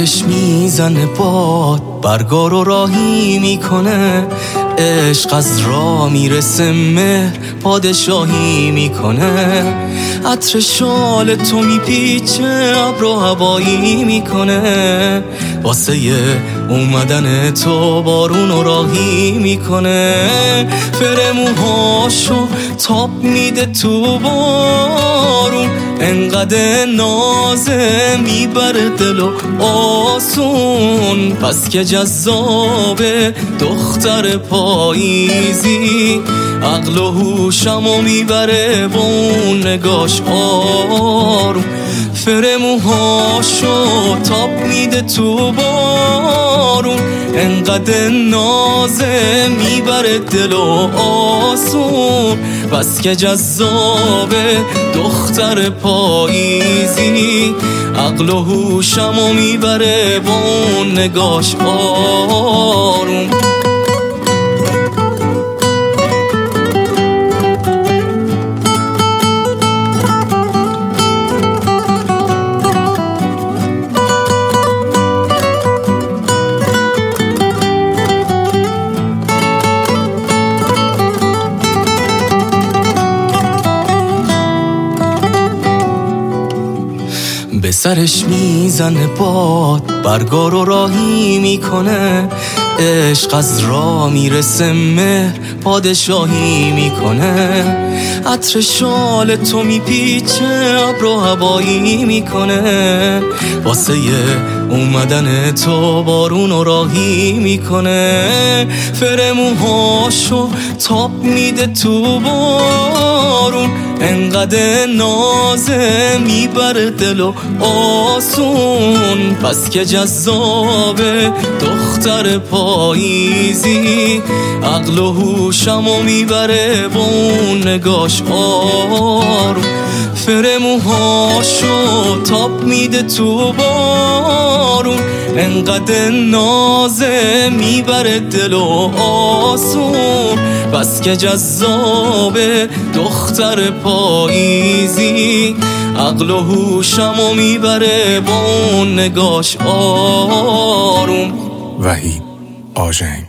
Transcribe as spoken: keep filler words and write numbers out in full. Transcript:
سرش میزنه باد، برگا رو راهی میکنه، عشق از راه میرسه، مهر پادشاهی میکنه. عطر شال تو میپیچه، ابر و هوایی میکنه، واسه اومدن تو بارون و راهی میکنه. فرموهاشو تاب میده تو بارون، انقدر نازه میبره دل و آسون. پس که جذابه دختر پاییزی، عقل و هوشمو میبره با اون نگاش آروم. فرموهاشو تاب میده تو بارون، انقدر نازه میبره دل و آسون. بس که جذابه دختر پاییزی، عقل و هوشمو میبره با اون نگاش آروم. به سرش میزنه باد، برگا رو راهی میکنه، عشق از راه میرسه، مهر پادشاهی میکنه. عطر شال تو میپیچه، ابر و هوایی میکنه، واسه اومدن تو بارون و راهی میکنه. فرموهاشو تاب میده تو بارون، انقدر نازه میبره دل و آسون. پس که جذابه دختر پاییزی، عقل و هوشمو میبره با اون نگاش آروم. فرموهاشو تاب میده تو بارون، انقدر نازه میبره دل و آسون. بس که جذابه دختر پاییزی، عقل و هوشمو میبره با اون نگاش آروم. وحید آژنگ.